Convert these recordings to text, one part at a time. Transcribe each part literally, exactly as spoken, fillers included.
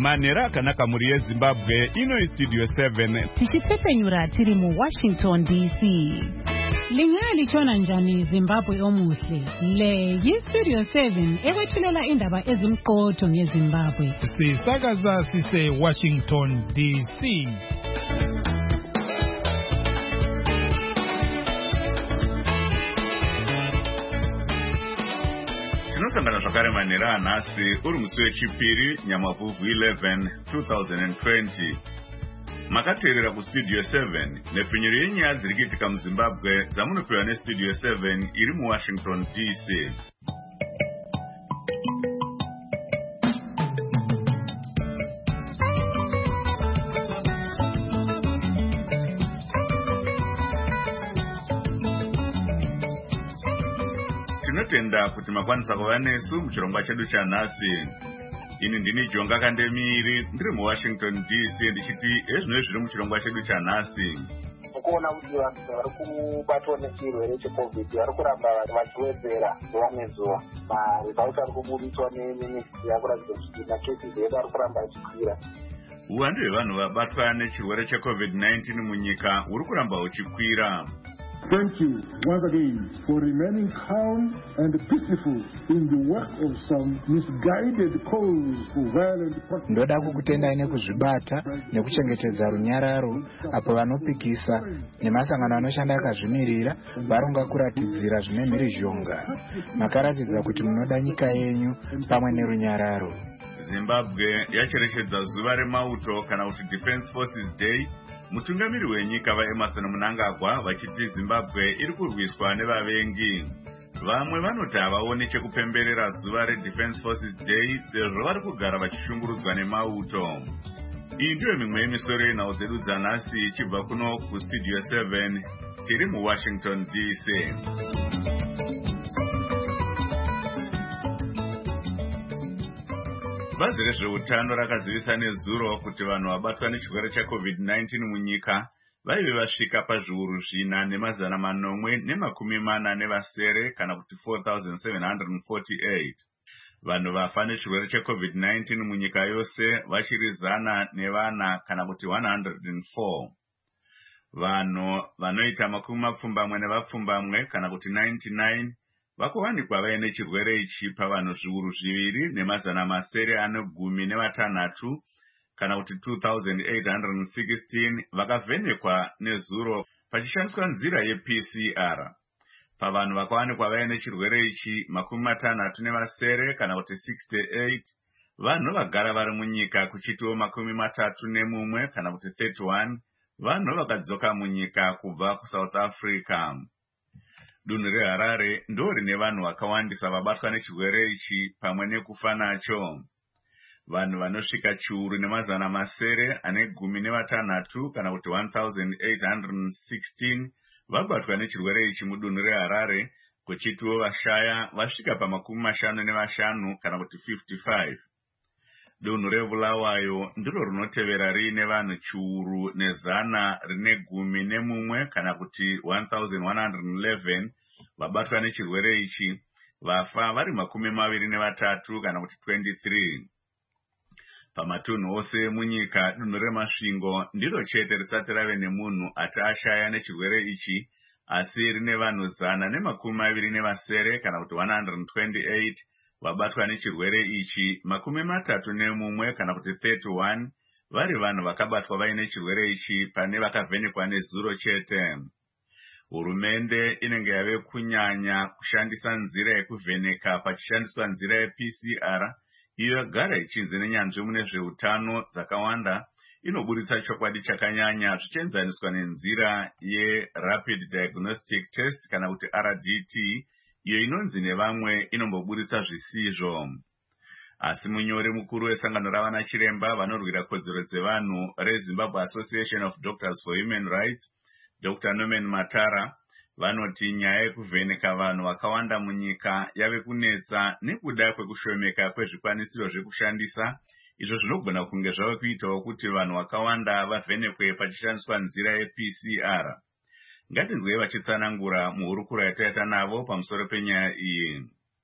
manera akanaka muri yeZimbabwe ino Studio seven tichitepenyura tiri mu Washington D C. Lingali chona njani Zimbabwe omuhle. Le yi Studio seven ekwethulela indaba ezimqotho ngeZimbabwe. Sisakaza sise Washington D C. Tinosangana zvakare manhero anhasi uri musi wechipiri Nyamavhuvhu eleven twenty twenty. Makateerera kuStudio seven nepfinyiro yenyaya dziri kuitika muZimbabwe dzamunopiwa neStudio seven iri muWashington D C. Tinotenda kuti makwanisa kuva nesu muchirongwa chedu chanhasi. Ini ndini Jonga Kandemiri ndiri muWashington D C ndichiti ezvino zviri muchirongwa chedu chanhasi. Kuona kuti vanhu vari kubatwa nechirwere cheCovid vari kuramba vachiwedzera zuva nezuva. Maresults ari kubudiswa neministry yakuratidza kuti makesi edu ari kuramba achikwira. Uwandu hwevanhu vabatwa nechirwere cheCovid nineteen munyika uri kuramba uchikwira. Thank you once again for remaining calm and peaceful in the work of some misguided calls for violent practices. Ndoda kukutendai nekuzvibata nekuchengetedza runyararo apo vanopikisa nemasangano anoshanda akazvimirira varonga kuratidzira zvine mhirizhonga. Makaratidza kuti munoda nyika yenyu pamwe nerunyararo. Zimbabwe yacherechedza zuva remauto kana kuti Defense Forces Day. Mutungamiri wenyika vaEmerson Mnangagwa vachiti Zimbabwe iri kurwiswa nevavengi. Vamwe vanoti havaoni chekupemberera zuva reDefense Forces Day sezvo vari kugara vachishungurudzwa nemauto. Iyi ndiyo mimwe yemisoro yenhau dzedu dzanhasi ichibva kuno kuStudio seven tiri muWashington D C. Bazi rezveutano rakazivisa nezuro kuti vanhu vabatwa nechirwere cheCovid nineteen munyika vaive vasvika pazviuru zvina nemazana manomwe nemakumi mana nevasere kana kuti four thousand seven hundred forty-eight. Vanhu vafa nechirwere cheCovid nineteen munyika yose vachiri zana nevana kana kuti one hundred four. Vanhu vanoita makumi mapfumbamwe nevapfumbamwe kana kuti ninety-nine vakuwanikwa vaine chirwere ichi pavanhu zviuru zviviri nemazana masere ane gumi nevatanhatu kana kuti two thousand eight hundred sixteen vakavhenekwa nezuro pachishandiswa nzira yeP C R. Pavanhu vakawanikwa vaine chirwere ichi makumi matanhatu nevasere kana kuti sixty-eight vanhu vagara vari munyika kuchitiwo makumi matatu nemumwe kana kuti thirty-one vanhu vakadzoka munyika kubva kuSouth Africa. Dunhu reHarare ndo rine vanhu vakawandisa vabatwa nechirwere ichi pamwe nekufa nacho. Vanhu vanosvika chiuru nemazana masere ane gumi nevatanhatu kana kuti one thousand eight hundred sixteen vabatwa nechirwere ichi mudunhu reHarare, kuchitiwo vashaya vasvika pamakumi mashanu nevashanu kana kuti fifty-five. Dunhu reBulawayo ndiro rinotevera riine vanhu chiuru nezana rine gumi nemumwe kana kuti one thousand one hundred eleven vabatwa nechirwere ichi, vafa vari makumi maviri nevatatu kana kuti twenty-three. Pamatunhu ose munyika dunhu reMasvingo ndiro chete risati rave nemunhu ati ashaya nechirwere ichi, asi rine vanhu zana nemakumi maviri nevasere kana kuti one hundred twenty-eight vabatwa nechirwere ichi, makumi matatu nemumwe kana kuti thirty-one vari vanhu vakabatwa vaine chirwere ichi pane vakavhenekwa nezuro chete. Hurumende inenge yave kunyanya kushandisa nzira yekuvheneka pachishandiswa nzira yeP C R, iyo yagara ichinzi nenyanzvi mune zveutano dzakawanda inoburitsa chokwadi chakanyanya zvichienzaniswa nenzira yeRapid Diagnostic Test kana kuti R D T, iyo inonzi nevamwe inomboburitsa zvisizvo. Asi munyori mukuru wesangano ravana chiremba vanorwira kodzero dzevanhu reZimbabwe Association of Doctors for Human Rights, Doctor Norman Matara, vanoti nyaya yekuvheneka vanhu vakawanda munyika yave kunetsa nekuda kwekushomeka kwezvikwanisiro zvekushandisa, izvo zvinogona kunge zvave kuitawo kuti vanhu vakawanda vavhenekwe pachishandiswa nzira yeP C R. Ngatinzwei vachitsanangura muhurukuro yataita navo pamusoro penyaya iyi.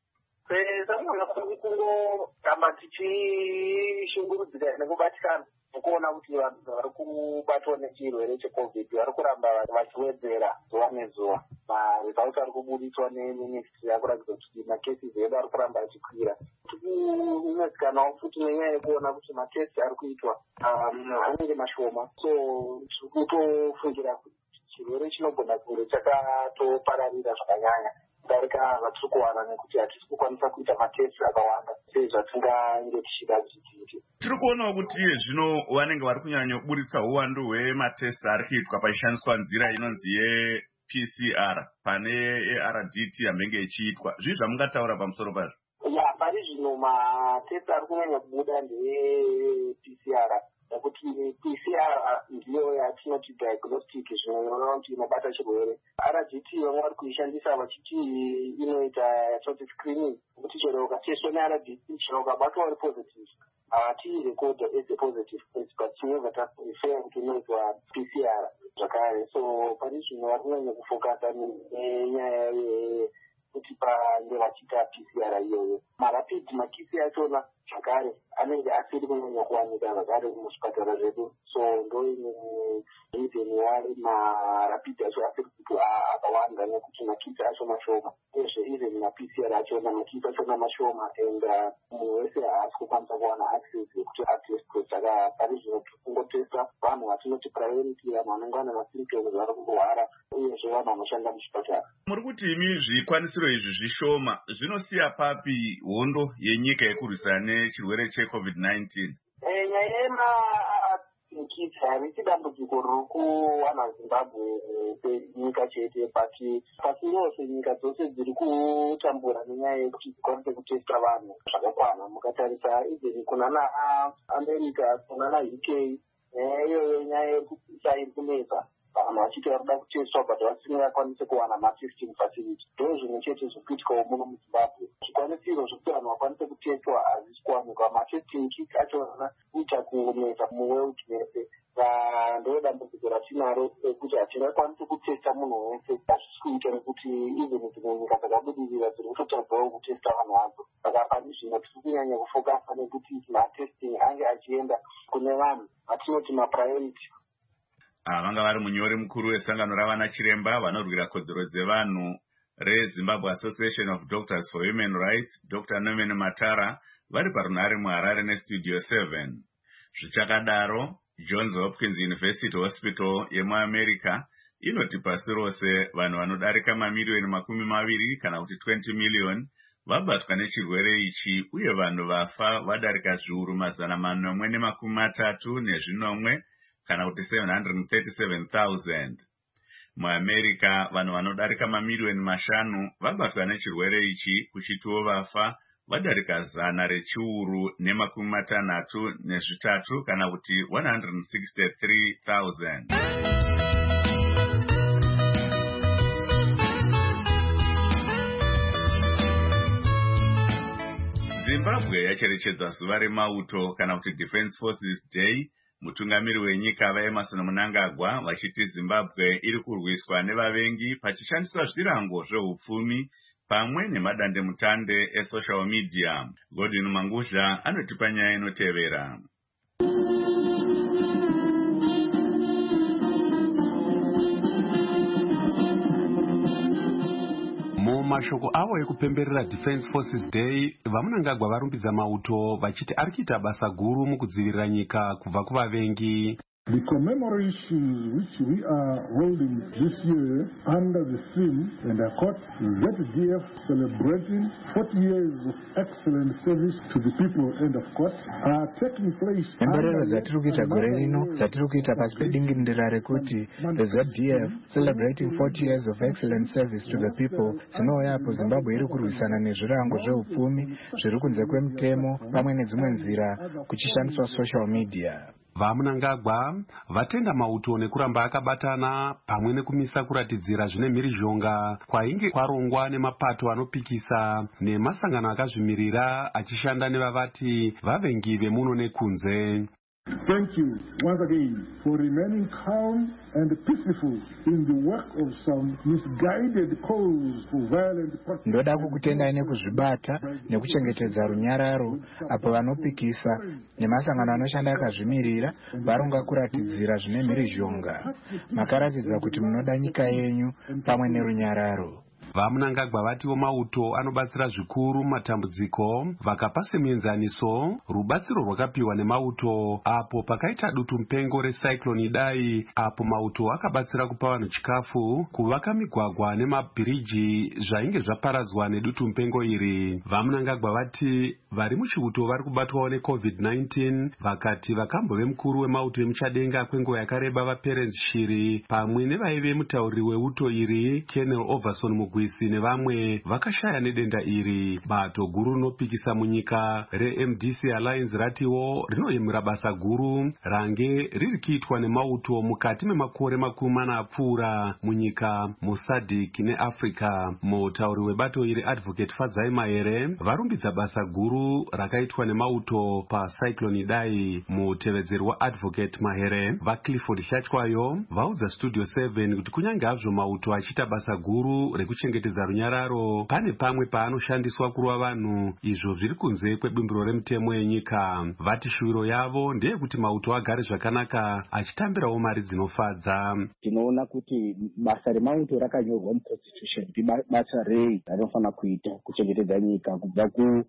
Samwana kuti kungotamba tichishungurudzika nekubatikana nekuona kuti vanhu vari kubatwa nechirwere checovid vari kuramba vachiwedzera zuva nezuva. Maresults ari kubudiswa neministry akuratidza kuti makesisi edu ari kuramba achikwira. Tinozikanwawo futi nenyaya yekuona kuti makesi ari kuitwa anenge mashoma, so tiri kutofungira kuti chirwere chinogona kunge chakatopararira zvakanyanya kudarika zvatiri kuwana nekuti hatisi kukwanisa kuita matesti akawanda sezvatingange tichida kuti tiite. Tiri kuonawo kuti zvino vanenge vari kunyanya kuburitsa uwandu hwematesti ari kuitwa pachishandiswa nzira inonzi ye-P C R pane e-R D T yambenge ichiitwa. Zvii zvamungataura pamusoro pazvo? Ya, pari zvino matesti ari kunyanya kubuda ndeye-P C R nekuti P C R ndiyo yatinoti diagnostic zvinoreva kuti inobata chirwere. R D T vamwe vari kuishandisa vachiti inoita yatoti screening, kuti chero ukateswa ne-R D T chero ukabatwa uri positive hatiirekodha as a positive case but chinenge taprefer kuti inoitwa P C R zvakare. So pari zvino vari kunyanya kufokasa nenyaya kuti pange vachiita P C R iyoyo. Marapid makisi achona zvakare anenge asiri kunyanya kuwanika zvakare muzvipatara zvedu, so ndo ine reason why marapid acho asiri kuti akawanda nekuti makisi acho mashoma. Uyezve even ma-P C R achona makisi achona mashoma and munhu wese haasi kukwanisa kuwana access yekuti atestwe. Saka pari zvino tiri kungotesta vanhu vatinoti priority, vanhu vanenge vane masymptoms vari kurwara uyezve vanhu vanoshanda muchipatara. Muri kuti imi zvikwanisiro izvi zvishoma zvinosiya papi hondo yenyika yekurwisana nechirwere checovid nineteen? Nyaya yemakiti harisi dambudziko riri kuwana Zimbabwe senyika chete, but pasi rose nyika dzose dziri kutambura nenyaya yekuti dzikwanise kutesta vanhu zvakakwana. Mukatarisa even kuna naAmerica, kuna naU K, iyoyo nyaya yekuisa iri kunetsa vanhu vachiti varikuda kuteswa but vasingakwanise kuwana matesting facility. Ndo zvimwe chete zvirikuitikawo muno muZimbabwe. Zvikwanisiro zvokuti vanhu vakwanise kuteswa hazvisi kuwanikwa. Matesting kit achona kuita kunetsa muworld mese. Ndo dambudziko ratinaro rekuti hatingakwanise kutesta munhu wese. Hazvisi kuita nekuti even dzimwe nyika dzakabudirira dziri kutotadzawo kutesta vanhu vadzo. Saka pani zvino tiri kunyanya kufokasa nekuti matesting ange achienda kune vanhu vatinoti mapriority. Vanga vari munyori mukuru wesangano ravana chiremba vanorwira kodzero dzevanhu reZimbabwe Association of Doctors for Human Rights, Doctor Norman Matara, vari parunhare muHarare neStudio seven. Zvichakadaro, Johns Hopkins University Hospital yemuAmerica inoti pasi rose vanhu vanodarika mamiliyoni makumi maviri kana kuti twenty million vabatwa nechirwere ichi, uye vanhu vafa vadarika zviuru mazana manomwe nemakumi matatu nezvinomwe kana kuti seven hundred thirty-seven thousand. MuAmerica vanhu vanodarika mamiliyoni mashanu vabatwa nechirwere ichi, kuchitiwo vafa vadarika zana rechiuru nemakumi matanhatu nezvitatu kana kuti one hundred sixty-three thousand. Zimbabwe yacherechedza zuva remauto kana kuti Defense Forces Day. Mutungamiri wenyika vaEmmerson Mnangagwa vachiti Zimbabwe iri kurwiswa nevavengi pachishandiswa zvirango zvehupfumi pamwe nemadandemutande esocial media. Godwin Manguzha anotipa nyaya inotevera. Mumashoko avo ekupemberera Defense Forces Day, vaMnangagwa varumbidza mauto vachiti ari kuita basa guru mukudzivirira nyika kubva kuvavengi. The commemorations which we are holding this year under the theme, and I quote, Z D F celebrating forty years of excellent service to the people, end of quote, are taking place. Emberero dzatiri kuita gore rino dzatiri kuita pasi pedingindira rekuti the Z D F celebrating forty years of excellent service to the people dzinouya apo Zimbabwe iri kurwisana nezvirango zvehupfumi zviri kunze kwemutemo pamwe nedzimwe nzira kuchishandiswa social media. VaMnangagwa vatenda mauto nekuramba akabatana pamwe nekumisa kuratidzira zvine mhirizhonga kwainge kwarongwa nemapato anopikisa nemasangano akazvimirira achishanda nevavati vavengi vemuno nekunze. Thank you once again for remaining calm and peaceful in the work of some misguided calls for violent practices. Ndoda kukutendai nekuzvibata nekuchengetedza runyararo apo vanopikisa nemasangano anoshanda akazvimirira varonga kuratidzira zvine mhirizhonga. Makaratidza kuti munoda nyika yenyu pamwe nerunyararo. Vamunangagwa vatiwo mauto anobatsira zvikuru matambudziko vakapa semuenzaniso rubatsiro rwakapiwa nemauto apo pakaita dutu mupengo recyclone Idai, apo mauto akabatsira kupa vanhu chikafu, kuvaka migwagwa nemabhiriji zvainge zvaparadzwa nedutu mupengo iri. Vamunangagwa vati vari muchiuto vari kubatwawo necovid nineteen, vakati vakambove mukuru wemauto emuchadenga kwenguva yakareba vaPerence Shiri pamwe nevaive mutauriri weuto iri Colonel Overson Mugwi nevamwe vakashaya nedenda iri. Bato guru rinopikisa munyika reM D C Alliance ratiwo rinoyemura basa guru range riri kuitwa nemauto mukati memakore makumi mana apfuura munyika muSADC neAfrica. Mutauri webato iri Advocate Fadzai Mahere varumbidza basa guru rakaitwa nemauto pacyclone Idai. Mutevedzeri waAdvocate Mahere vaClifford Shatywayo vaudza Studio seven kuti kunyange hazvo mauto achiita basa guru rekuchengetedza runyararo, pane pamwe paanoshandiswa kurova vanhu, izvo zviri kunze kwebumbiro remutemo yenyika. Vati shuviro yavo ndeyekuti mauto agare zvakanaka achitambirawo mari dzinofadza. Tinoona kuti basa remauto rakanyorwa muconstitution kuti basa rei rinofanira kuita kuchengetedza nyika kubva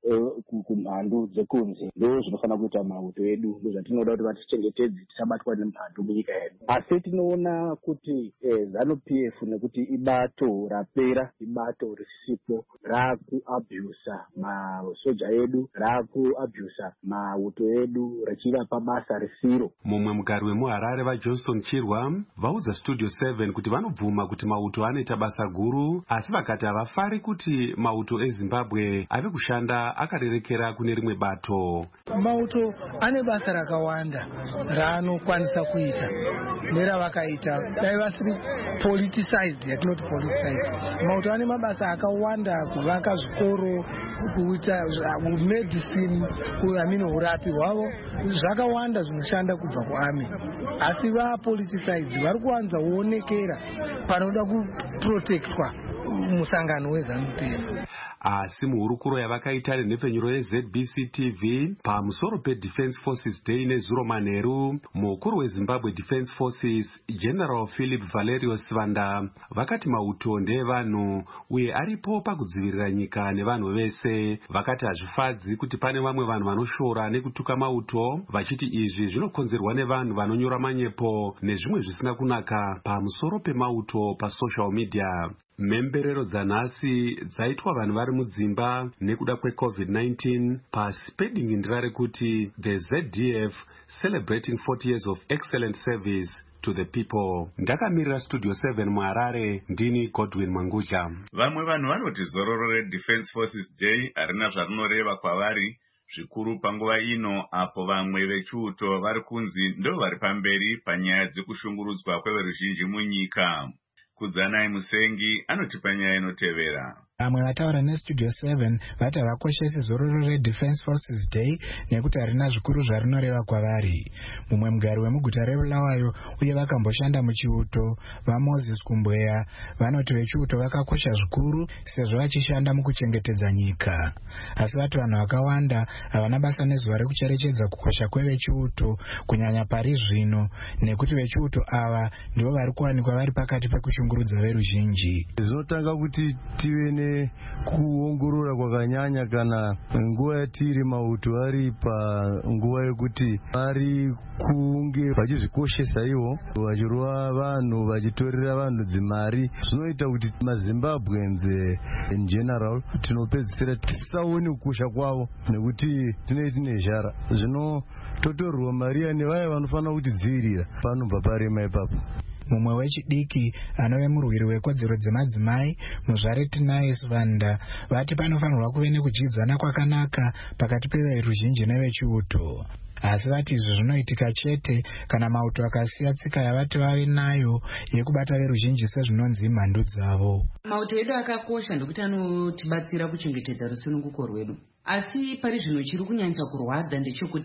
kumhandu dzekunze. Ndizvo zvinofanira kuita mauto edu, ndozvatinoda kuti vatichengetedze tisabatwa nemhandu munyika yedu. Asi tinoona kuti ZANU-P F nekuti ibato rapera, ibato risipo rakuabhusa masoja edu, rakuabhusa mauto edu richiva pabasa risiro. Mumwe mugari wemuHarare vaJohnson Chirwa vaudza Studio seven kuti vanobvuma kuti mauto anoita basa guru, asi vakati havafari kuti mauto eZimbabwe ave kushanda akarerekera kune rimwe bato. Mauto ane basa rakawanda raanokwanisa kuita neravakaita dai vasiri politicized, yatinoti politicized. Mauto ane mabasa akawanda, kuvaka zvikoro, kuita medicine, kuamino urapi hwavo, zvakawanda zvinoshanda kubva kuArmy. Asi va politicized vari kuwanza kuonekera panoda kuprotectwa musangano weZANU-P F. Asi muhurukuro yavakaita renhepfenyuro yeZ B C T V pamusoro peDefense Forces Day nezuro manheru, mukuru weZimbabwe Defense Forces General Philip Valerio Sivanda vakati mauto ndeevanhu uye aripo pakudzivirira nyika nevanhu vese. Vakati hazvifadzi kuti pane vamwe vanhu vanoshora nekutuka mauto, vachiti izvi zvinokonzerwa nevanhu vanonyora manyepo nezvimwe zvisina kunaka pamusoro pemauto pasocial media. Mhemberero dzanhasi dzaitwa vanhu vari mudzimba nekuda kwecovid nineteen pasi pedingindira rekuti the Z D F celebrating forty years of excellent service to the people. Ndakamirira Studio seven muHarare, ndini Godwin Manguja. Vamwe vanhu vanoti zororo reDefense Forces Day harina zvarinoreva kwavari, zvikuru panguva ino apo vamwe vechiuto vari kunzi ndo vari pamberi panyaya dzekushungurudzwa kweveruzhinji munyika. Kudzanai Musengi anotipa nyaya inotevera. Vamwe vataura neStudio seven vati havakoshesi zororo reDefense Forces Day nekuti harina zvikuru zvarinoreva kwavari. Mumwe mugari wemuguta reBulawayo uye vakamboshanda muchiuto vaMoses Kumbweya vanoti vechiuto vakakosha zvikuru sezvo vachishanda mukuchengetedza nyika. Asi vati vanhu vakawanda havana basa nezuva rekucherechedza kukosha kwevechiuto kunyanya pari zvino, nekuti vechiuto ava ndivo vari kuwanikwa vari pakati pekushungurudza veruzhinji. Zvinotanga kuti tive ne kuongorora kwakanyanya kana nguva yatiri mauto ari panguva yekuti ari kunge vachizvikoshesa ivo, vachirova vanhu, vachitorera vanhu dzimari. Zvinoita kuti maZimbabwense in general tinopedzisira tisaone kukosha kwavo nekuti tinenge tine zhara. Zvino totorwa mari nevaya vanofanira kutidzivirira panobva parema ipapo. Mumwe wechidiki anove murwiri wekodzero dzemadzimai muzvare Tinai Sivanda vati panofanirwa kuve nekudyidzana kwakanaka pakati peveruzhinji nevechiuto. Asi vati izvi zvinoitika chete kana mauto akasiya tsika yavati vave nayo yekubata veruzhinji sezvinonzi mhandu dzavo. Mauto edu akakosha ndokuti anotibatsira kuchengetedza rusununguko rwedu. Asi pari zvino chiri kunyanyisa kurwadza ndechekuti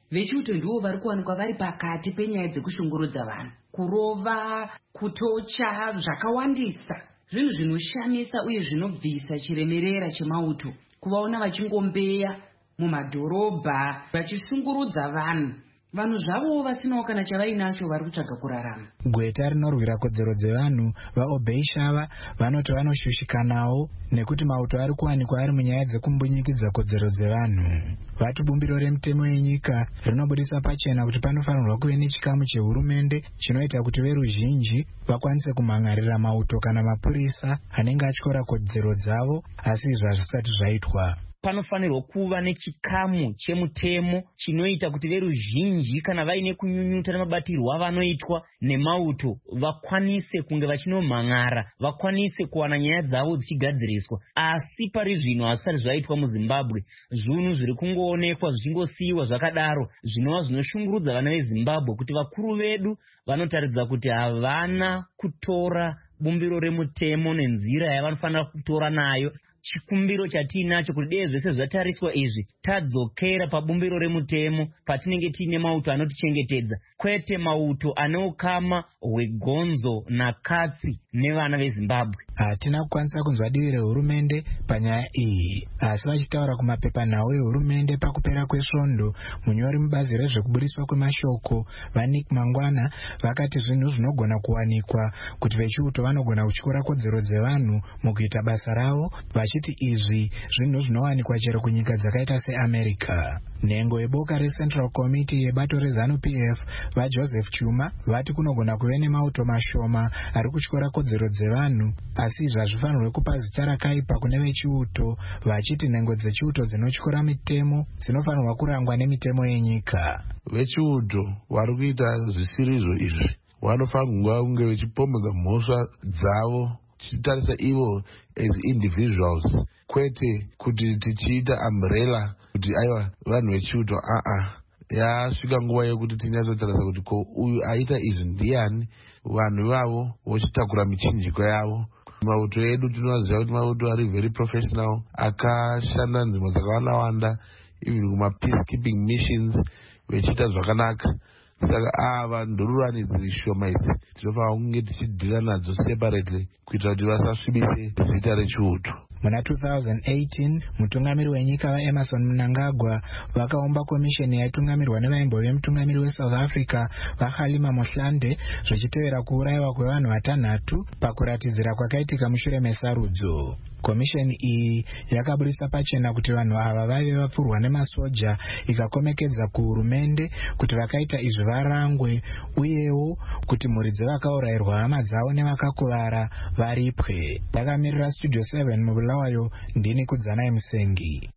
vechiuto ndivo vari kuwanikwa vari pakati penyaya dzekushungurudza vanhu, kurova, kutocha, zvakawandisa. Zvinhu zvinoshamisa uye zvinobvisa chiremerera chemauto kuvaona vachingombeya mumadhorobha vachishungurudza vanhu. Vanhu zvavo vasinawo kana chavainacho vari kutsvaga kurarama. Gweta rinorwira kodzero dzevanhu vaObey Shava vanoti vanoshushikanawo nekuti mauto ari kuwanikwa ari munyaya dzekumbunyikidza kodzero dzevanhu. Vati bumbiro remutemo yenyika rinobudisa pachena kuti panofanirwa kuve nechikamu chehurumende chinoita kuti veruzhinji vakwanise kumhangarira mauto kana mapurisa anenge atyora kodzero dzavo, asi izvi hazvisati zvaitwa. Panofanirwa kuva nechikamu chemutemo chinoita kuti veruzhinji kana vaine kunyunyuta nemabatirwo avanoitwa nemauto vakwanise kunge vachinomhan'ara, vakwanise kuwana nyaya dzavo dzichigadziriswa. Asi pari zvino hazvisati zvaitwa muZimbabwe. Zvinhu zviri kungoonekwa zvichingosiyiwa zvakadaro zvinova zvinoshungurudza vana veZimbabwe kuti vakuru vedu vanotaridza kuti havana kutora bumbiro remutemo nenzira yavanofanira kutora nayo. Chikumbiro chatiinacho kuti dei zvese zvatariswa izvi tadzokera pabumbiro remutemo patinenge tiine mauto anotichengetedza, kwete mauto ane ukama hwegonzo nakatsi nevana veZimbabwe. Hatina kukwanisa kunzwa divi rehurumende panyaya iyi, asi vachitaura kumapepanhau ehurumende pakupera kwesvondo, munyori mubazi rezvekubudiswa kwemashoko vaNick Mangwana vakati zvinhu zvinogona kuwanikwa kuti vechiuto vanogona kutyora kodzero dzevanhu mukuita basa ravo, vachiti izvi zvinhu zvinowanikwa chero kunyika dzakaita seAmerica. Nhengo yeboka reCentral Committee yebato reZANU P F vaJoseph Chuma vati kunogona kuve nemauto mashoma ari kutyora kodzero dzevanhu, asi izvi hazvifanirwe kupa zita rakaipa kune vechiuto, vachiti nhengo dzechiuto dzinotyora mitemo dzinofanirwa kurangwa nemitemo yenyika. Vechiuto vari kuita zvisirizvo izvi vanofanirwa kunge vechipomega mhosva dzavo tichitarisa ivo as individuals, kwete kuti tichiita umbrella kuti aiwa vanhu vechiuto. aa yasvika nguva yekuti tinyatsotarisa kuti ko uyu aita izvi ndiani, vanhu vavo vochitakura michinjiko yavo. Mauto edu tinoziva kuti mauto ari very professional, akashanda nzvimbo dzakawanda, even kuma peacekeeping missions vechiita zvakanaka. Saka ava ndururani dzishoma idzi tinofanira kunge tichidhira nadzo separately kuitira kuti vasasvibise zita rechiuto. Muna two thousand eighteen mutungamiri wenyika vaEmerson Mnangagwa vakaumba komisheni yaitungamirwa nevaimbove mutungamiri weSouth Africa vaHalima Mohlande zvichitevera kuurayiwa kwevanhu vatanhatu pakuratidzira kwakaitika mushure mesarudzo. Komisheni iyi yakabudisa pachena kuti vanhu ava vaive vapfurwa nemasoja, ikakomekedza kuhurumende kuti vakaita izvi varangwe, uyewo kuti mhuri dzevakaurayirwa hama dzavo nevakakuvara varipwe. Yakamirira Studio seven mubulawayo, ndini Kudzanai Musengi.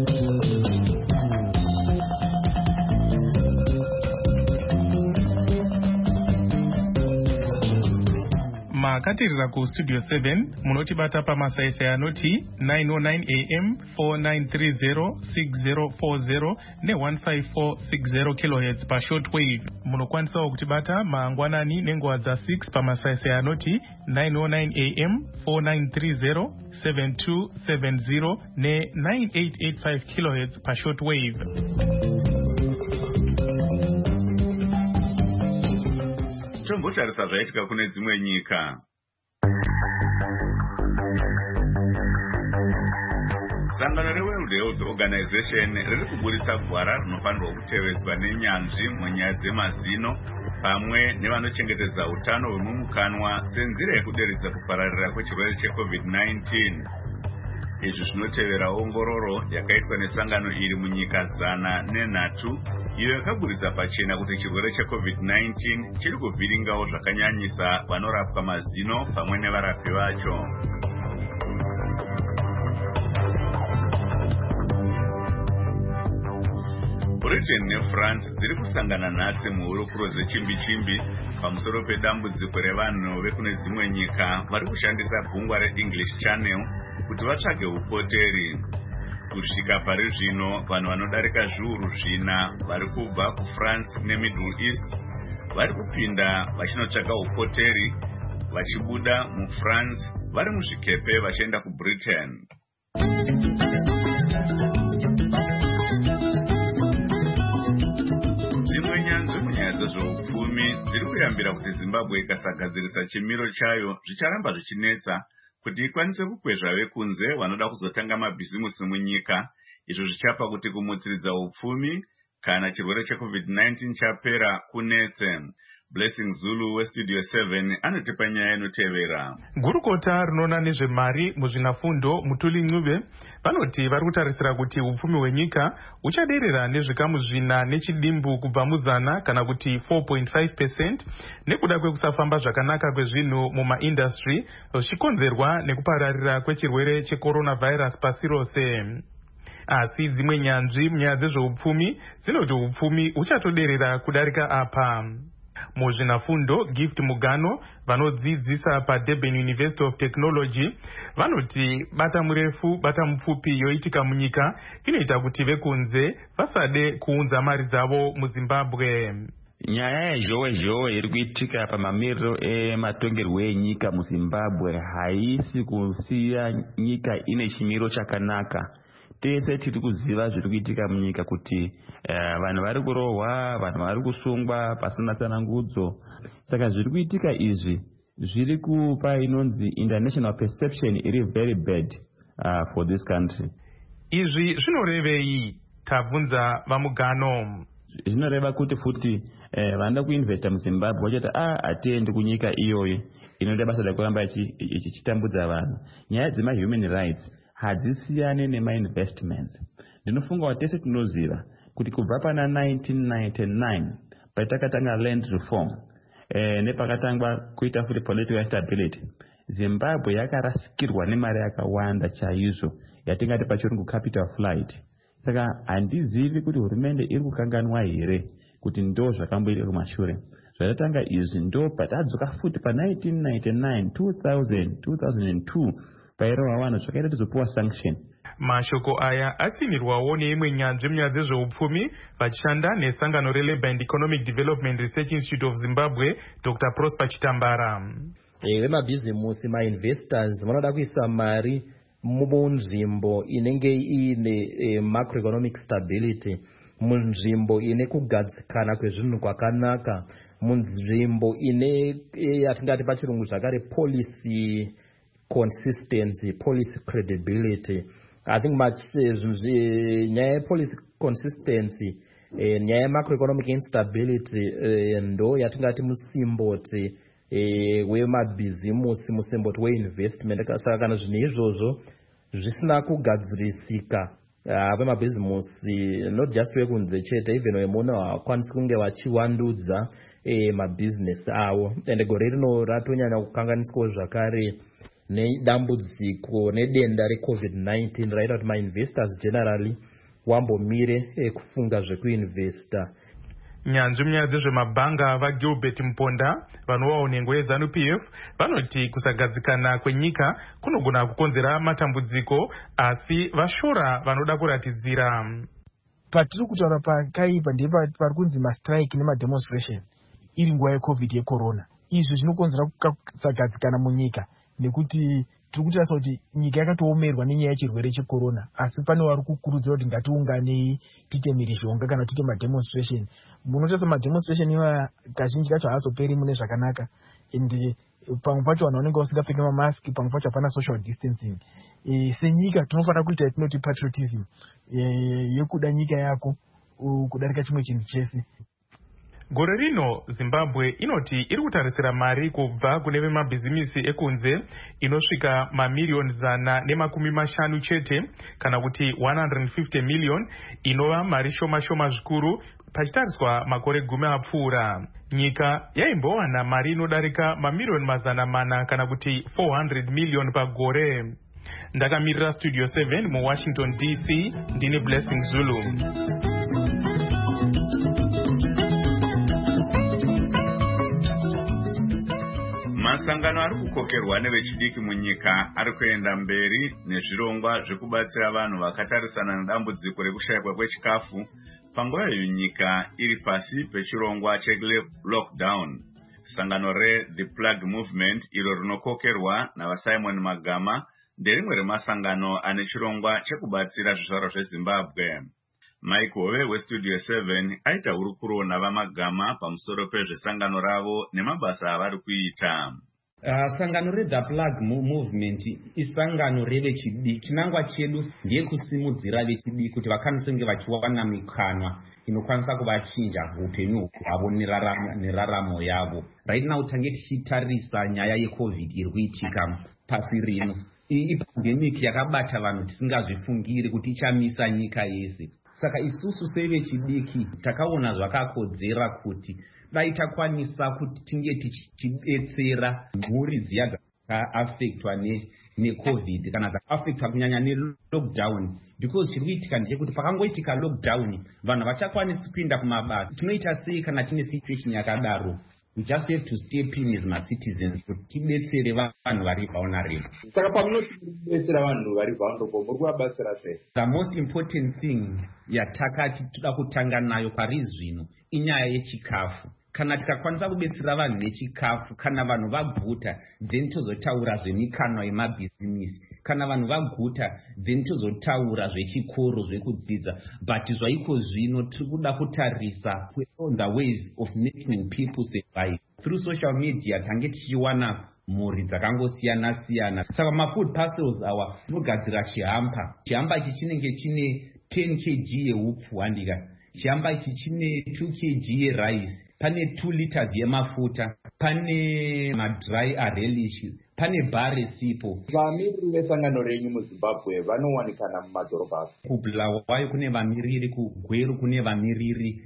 Makatirira ku Studio seven munotibata pamasaisai anoti nine oh nine A M, four nine three zero, six zero four zero ne one five four six zero kilohertz pa shortwave. Munokwanisawo kutibata mangwanani nenguva dza six pamasaisai anoti nine oh nine A M, four nine three zero, seven two seven zero ne nine eight eight five kilohertz pa shortwave. Tombotarisa zvaitika kune dzimwe nyika. Sangano reWorld Health Organization riri kuburitsa gwara rinofanirwa kutevedzwa nenyanzvi munyaya dzemazino pamwe nevanochengetedza utano hwemumukanwa senzira yekuderedza kupararira kwechirwere cheCovid nineteen. Izvi zvinotevera ongororo yakaitwa nesangano iri munyika zana nenhatu iyo yakaburitsa pachena kuti chirwere cheCovid nineteen chiri kuvhiringawo zvakanyanyisa vanorapwa mazino pamwe nevarapi vacho. Britain neFrance dziri kusangana nhasi muhurukuro dzechimbi-chimbi pamusoro pedambudziko revanhu vekune dzimwe nyika vari kushandisa gungwa reEnglish Channel kuti vatsvage upoteri. Kusvika pari zvino vanhu vanodarika zviuru zvina vari kubva kuFrance neMiddle East vari kupinda vachinotsvaka upoteri vachibuda muFrance vari muzvikepe vachienda kuBritain. dzezveupfumi dziri kuyambira kuti Zimbabwe ikasagadzirisa chimiro chayo zvicharamba zvichinetsa kuti ikwanise kukwezva vekunze vanoda kuzotanga mabhizimusi munyika. Izvo zvichapa kuti kumutsiridza upfumi kana chirwere checovid nineteen chapera kunetse. Blessing Zulu weStudio seven anotipa nyaya inotevera. Gurukota rinoona nezvemari muzvinafundo Mutuli Ncube vanoti vari kutarisira kuti upfumi hwenyika uchaderera nezvikamu zvina nechidimbu kubva muzana kana kuti four point five percent nekuda kwekusafamba zvakanaka kwezvinhu mumaindastry zvichikonzerwa nekupararira kwechirwere checoronavirus pasi rose. Asi dzimwe nyanzvi munyaya dzezveupfumi dzinoti upfumi uchatoderera kudarika apa. Muzvinafundo Gift Mugano vanodzidzisa paDurban University of Technology vanoti bata murefu bata mupfupi yoitika munyika inoita kuti vekunze vasade kuunza mari dzavo muZimbabwe. Nyaya yezhowe zhowe iri kuitika pamamiriro ematongerwo enyika muZimbabwe haisi kusiya nyika ine chimiro chakanaka. Tese tiri kuziva zviri kuitika munyika kuti uh, vanhu vari kurohwa, vanhu vari kusungwa pasina tsanangudzo. Saka zviri kuitika izvi zviri kupa inonzi international perception iri very bad uh, for this country. Izvi zvinorevei? Tabvunza vaMugano. Zvinoreva kuti futi eh, vanoda kuinvesta muZimbabwe vachati ah atiendi kunyika iyoyo inoda basa rekuramba ichitambudza vanhu. Nyaya dzema human rights hadzisiyane nema-investments. Ndinofunga kuti tese tinoziva kuti kubva pana nineteen ninety-nine patakatanga land reform eh, nepakatangwa kuita futi political stability, Zimbabwe yakarasikirwa nemari yakawanda chaizvo yatingati pachirungu capital flight. Saka handizivi kuti hurumende iri kukanganwa here kuti ndo zvakamboitika kumashure. Zvakatanga izvi ndo patadzoka futi pa nineteen ninety-nine, two thousand, two thousand two pairova vanhu zvakaita tizopuwa sanction. Mashoko aya atsinirwawo neimwe nyanzvi munyaya dzezveupfumi vachishanda nesangano reLabour and Economic Development Research Institute of Zimbabwe, Doctor Prosper Chitambara. E, vemabhizimusi ma-investors vanoda kuisa mari munzvimbo inenge ine e, macroeconomic stability, munzvimbo ine kugadzikana kwezvinhu kwakanaka, munzvimbo ine e, atingati pachirungu zvakare policy consistency, policy credibility. I think much nyaya policy consistency, nyaya macroeconomic instability ndo yatingati musimboti wemabhizimusi, musimboti weinvestment. Saka kana zvinhu izvozvo zvisina kugadzirisika vemabhizimusi, not just wekunze chete, even wemuna wakwanisi kunge vachiwandudza mabusiness avo. Ende gore rino ratonyanya kukanganiswa zvakare nedambudziko nedenda recovid nineteen raita kuti ma-investors generally wambomire kufunga zvekuinvesta. Nyanzvi munyaya dzezvemabhanga vaGilbert Mponda vanovawo nhengo yeZANU P F vanoti kusagadzikana kwenyika kunogona kukonzera matambudziko, asi vashora vanoda kuratidzira. Patiri kutaura pakaipa ndipo pari kunzi mastrike nemademonstration iri nguva yecovid yecorona. Izvi zvinokonzera kusagadzikana munyika nekuti tiri kutarisa kuti nyika yakatoomerwa nenyaya yechirwere checorona, asi pane vari kukurudzira kuti ngatiunganei tiite mhirizhonga kana tiite mademonstration. Munotarisa mademonstration iwaya kazhinji kacho haazoperi mune zvakanaka, ende pamwe pacho vanhu vanenge vasingapfeki mamaski, pamwe pacho hapana social distancing. E, senyika tinofanira kuita yatinoti patriotism, e, yekuda nyika yako kudarika chimwe chinhu chese. Gore rino Zimbabwe inoti iri kutarisira mari kubva kune vemabhizimisi ekunze inosvika mamiliyoni zana nemakumi mashanu chete, kana kuti one hundred fifty million, inova mari shoma shoma zvikuru pachitariswa makore gumi apfuura. Nyika yaimbowana mari inodarika mamiliyoni mazana mana kana kuti four hundred million pagore. Ndakamirira Studio seven mu Washington D C, ndine Blessing Zulu. Masangano ari kukokerwa nevechidiki munyika ari kuenda mberi nezvirongwa zvekubatsira vanhu vakatarisana nedambudziko rekushayikwa kwechikafu panguva iyo nyika iri pasi pechirongwa chelockdown. Sangano reThe Plug Movement iro rinokokerwa navaSimon Magama nderimwe remasangano ane chirongwa chekubatsira zvizvarwa zveZimbabwe. Mike Hove westudio seven aita hurukuro navamagama pamusoro pezvesangano ravo nemabasa avari kuita. Uh, sangano reThe Plug Movement isangano revechidiki. Chinangwa chedu ndiye kusimudzira vechidiki kuti vakwanise kunge vachiwana mikana inokwanisa kuvachinja upenyu hwavo neraramo yavo. Right now tange tichitarisa nyaya yeCovid iri kuitika pasi rino. Iyi pandemic yakabata vanhu tisingazvifungiri kuti ichamisa nyika yese. Saka isusu sevechidiki takaona zvakakodzera kuti dai takwanisa kuti tinge tichidetsera mhuri dziya dzakaafektwa neCovid kana dzakaafektwa kunyanya nelockdown, because chiri kuitika ndechekuti pakangoitika lockdown vanhu vachakwanisi kuinda kumabasa. Tinoita sei kana tine situation yakadaro? We just have to step in as my citizens kuti tidetsere vanhu vari vulnerable. Saka pamunoti kudetsera vanhu vari vulnerable muri kuvabatsira sei? The most important thing yatakati toda kutanga nayo pari zvino inyaya yechikafu. Kana tikakwanisa kubetsera vanhu nechikafu, kana vanhu vaguta then tozotaura zvemikano yemabhizinisi, kana vanhu vaguta then tozotaura zvechikoro zvekudzidza. But zvaiko zvino tiri kuda kutarisa on the ways of making people survive. Through social media tange tichiwana mhuri dzakangosiyana siyana. Saka mafood parcels awa tinogadzira chihampa. Chihampa ichi chinenge chine ten kilograms yeupfu handika. Chihampa ichi chine two kilograms yerice. Pane two liters yemafuta, pane madry arelish, pane bare sipo. Vamiriri vesangano renyu muZimbabwe vanowanikana mumadhorobha. KuBulawayo kune vamiriri, kuGweru kune vamiriri,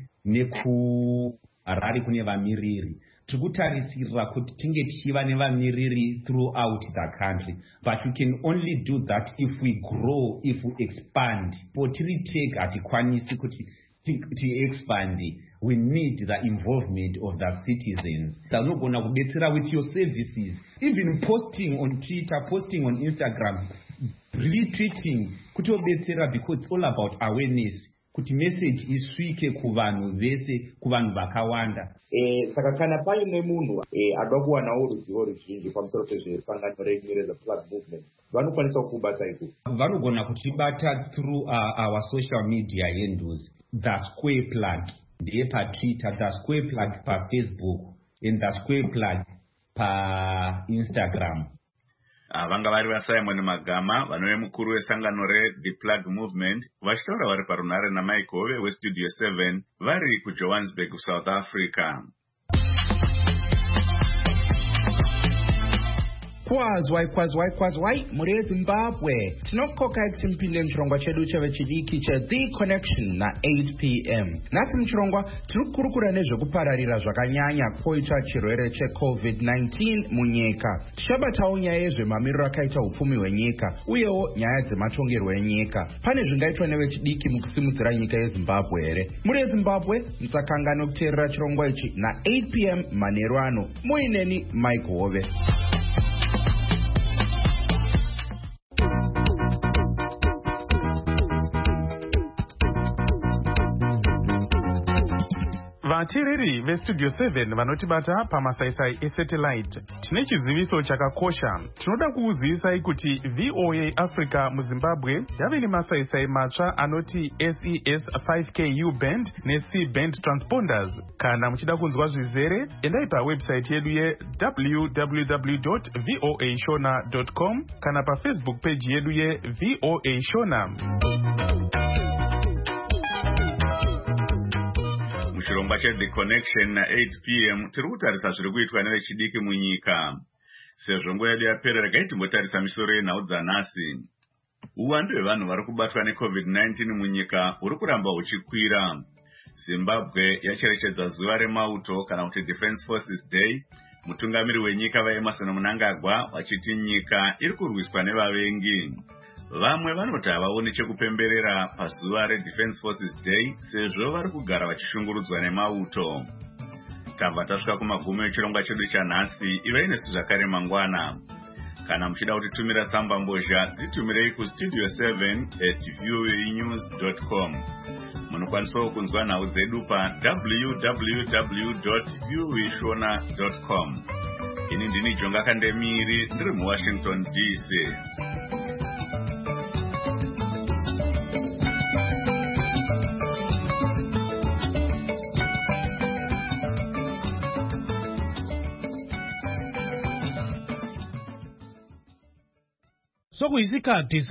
nekuHarare kune vamiriri. Tikutarisira kuti tinge tichiva nevamiriri throughout the country, but we can only do that if we grow, if we expand. Potiri take hatikwanisi kuti to expand, we need the involvement of the citizens. Tanogona kudetsera with your services, even posting on Twitter, posting on Instagram, retweeting, kuti obetsera, because it's all about awareness. Kuti message iswike kuvanhu vese, kuvanhu vakawanda. Eh, saka kana paine munhu eh adwa kuwanawo ruzivo ruzhinji pamusoro pezvesangano renyu reThe Plug Movement, vanokwanisa kukubata iko? Vanogona kutibata through uh, our social media yenduzi. The Square Plug ndiye paTwitter, The Square Plug paFacebook, and The Square Plug paInstagram. Vanga vari vaSimon Magama vanove mukuru wesangano reThe Plug Movement vachitaura vari parunare naMike Hove westudio seven vari kuJohannesburg, South Africa. Kwazwai kwazwai kwazwai muri Zimbabwe tinokoka kuti mpinde mchirongwa chedu chevechidiki cheThe Connection na eight p m Nati mchirongwa tiri kukurukura nezvekupararira zvakanyanya kwoita chirwere cheCovid nineteen munyika. Tichabatawo nyaya yezvemamiriro akaita upfumi hwenyika uyewo nyaya dzematongerwo enyika. Pane zvingaitwa nevechidiki mukusimudzira nyika yeZimbabwe here? Muri Zimbabwe musakangane kuteerera chirongwa ichi na eight p m manheru ano. Muineni Mike Hove. vateereri vestudio seven vanotibata pamasaisai esatellite, tine chiziviso chakakosha. Tinoda kuuzivisai kuti V O A Africa muZimbabwe yave nemasaisai matsva anoti S E S five K U band neC band transponders. Kana muchida kunzwa zvizere, endai pawebsite yedu ye w w w dot voa shona dot com kana pafacebook page yedu ye V O A Shona. Muchirongwa cheThe Connection na eight p m tiri kutarisa zviri kuitwa nevechidiki munyika. Sezvo nguva yedu yapera, regai timbotarisa misoro yenhau dzanhasi. Uwandu hwevanhu vari kubatwa neCovid nineteen munyika huri kuramba huchikwira. Zimbabwe yacherechedza zuva remauto kana kuti Defense Forces Day. Mutungamiri wenyika vaEmmerson Mnangagwa vachiti nyika iri kurwiswa nevavengi. Vamwe vanoti havaoni chekupemberera pazuva reDefense Forces Day sezvo vari kugara vachishungurudzwa nemauto. Tabva tasvika kumagumo echirongwa chedu chanhasi. Ivai nesu zvakare mangwana. Kana muchida kutitumira tsamba mbozha, dzitumirei kustudio seven at voa news dot com. Munokwanisawo kunzwa nhau dzedu pa w w w dot voa shona dot com. Ini ndini Jonga Kandemiri ndiri muWashington D C. sokuyisikhathi